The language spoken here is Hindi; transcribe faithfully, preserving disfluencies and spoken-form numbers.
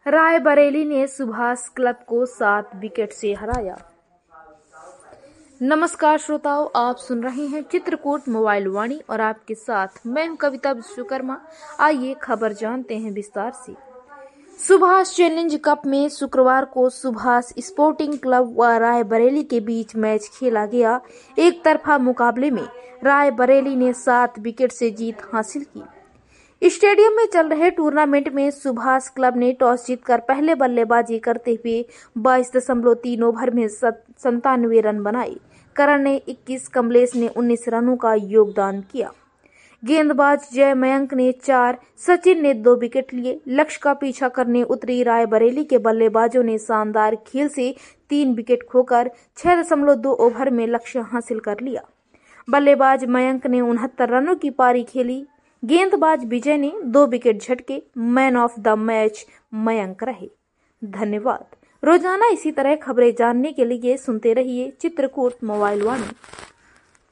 रायबरेली ने सुभाष क्लब को सात विकेट से हराया। नमस्कार श्रोताओं, आप सुन रहे हैं चित्रकूट मोबाइल वाणी और आपके साथ मैं हूं कविता विश्वकर्मा। आइए खबर जानते हैं विस्तार से। सुभाष चैलेंज कप में शुक्रवार को सुभाष स्पोर्टिंग क्लब व रायबरेली के बीच मैच खेला गया। एक तरफा मुकाबले में रायबरेली ने सात विकेट से जीत हासिल की। स्टेडियम में चल रहे टूर्नामेंट में सुभाष क्लब ने टॉस जीतकर पहले बल्लेबाजी करते हुए बाईस दशमलव तीन ओवर में संतानवे रन बनाए। करण ने इक्कीस, कमलेश ने उन्नीस रनों का योगदान किया। गेंदबाज जय मयंक ने चार, सचिन ने दो विकेट लिए। लक्ष्य का पीछा करने उतरी रायबरेली के बल्लेबाजों ने शानदार खेल से तीन विकेट खोकर छह दशमलव दो ओवर में लक्ष्य हासिल कर लिया। बल्लेबाज मयंक ने उनहत्तर रनों की पारी खेली। गेंदबाज विजय ने दो विकेट झटके। Man of the match Mayank रहे। धन्यवाद। रोजाना इसी तरह खबरें जानने के लिए सुनते रहिए चित्रकूट मोबाइल वाणी।